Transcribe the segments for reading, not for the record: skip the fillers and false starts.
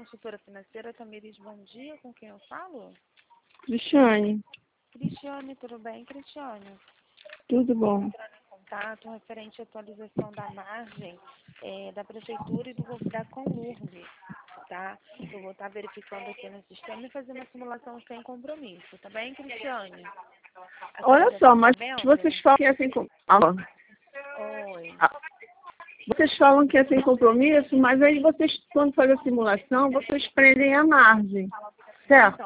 consultora financeira, Tamires, bom dia. Com quem eu falo? Cristiane, Cristiane, tudo bem, Cristiane? tudo bom? Contato referente à atualização da margem da Prefeitura e da Conlurb, tá? Eu vou estar verificando aqui no sistema e fazer uma simulação sem compromisso, tá bem, Cristiane? Olha só, mas vocês falam que é sem Oi. vocês falam que é sem compromisso, mas aí vocês, quando fazem a simulação, vocês prendem a margem, certo?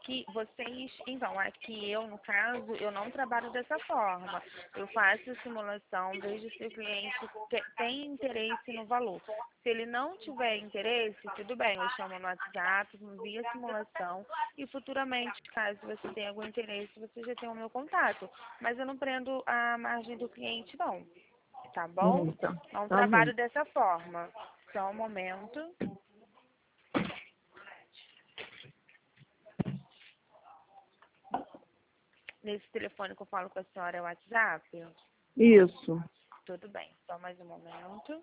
Aqui eu, no caso, eu não trabalho dessa forma. Eu faço a simulação, vejo se o cliente tem interesse no valor. Se ele não tiver interesse, tudo bem, eu chamo no WhatsApp, envio a simulação e futuramente, caso você tenha algum interesse, você já tem o meu contato. Mas eu não prendo a margem do cliente, não. Tá bom? Tá, Não tá trabalho bom. dessa forma. Só um momento. Nesse telefone que eu falo com a senhora é o WhatsApp? Isso. Tudo bem. Só mais um momento.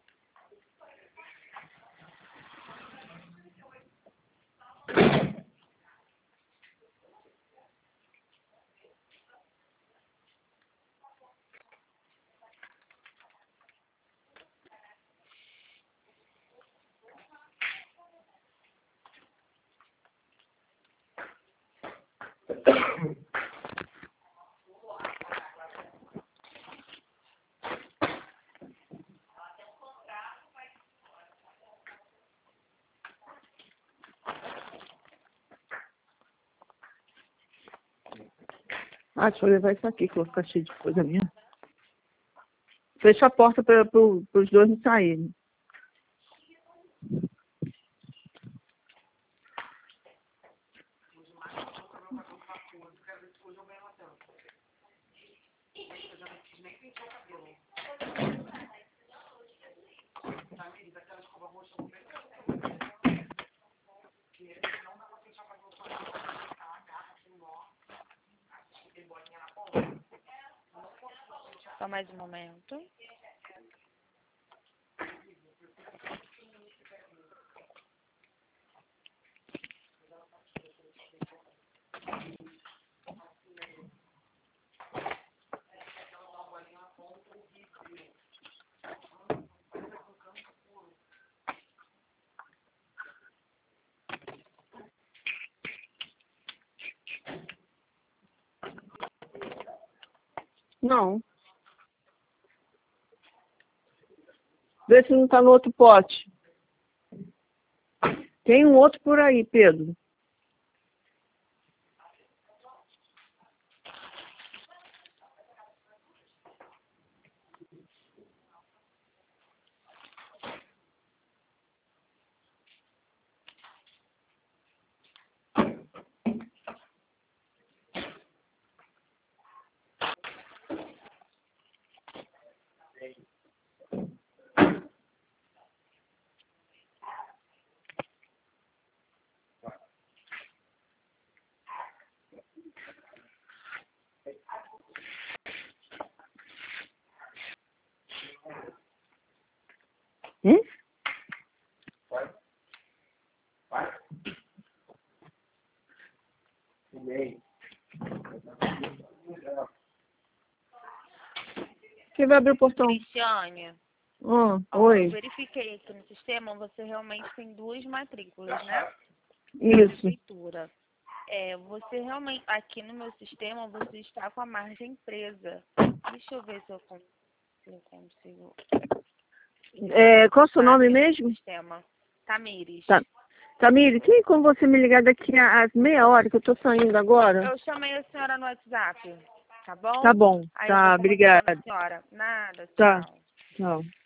Ah, deixa eu levar isso aqui, que eu vou ficar cheio de coisa minha. Fecha a porta para os dois não saírem. Só mais um momento. Não. Vê se não está no outro pote. Tem um outro por aí, Pedro. Hum? Quem vai abrir o portão? Cristiane, Oi. eu verifiquei aqui no sistema, você realmente tem 2 matrículas, né? Isso. Prefeitura. Você realmente, aqui no meu sistema, você está com a margem presa. Deixa eu ver se eu consigo. Qual é o seu nome mesmo? Sistema. Tamires. Tá. Tamires, tem como você me ligar daqui a meia hora que eu tô saindo agora? Eu chamei a senhora no WhatsApp, tá bom? Tá bom. Aí Tá, eu vou comunicando obrigada. a senhora. Nada, Tá. tchau. Tchau.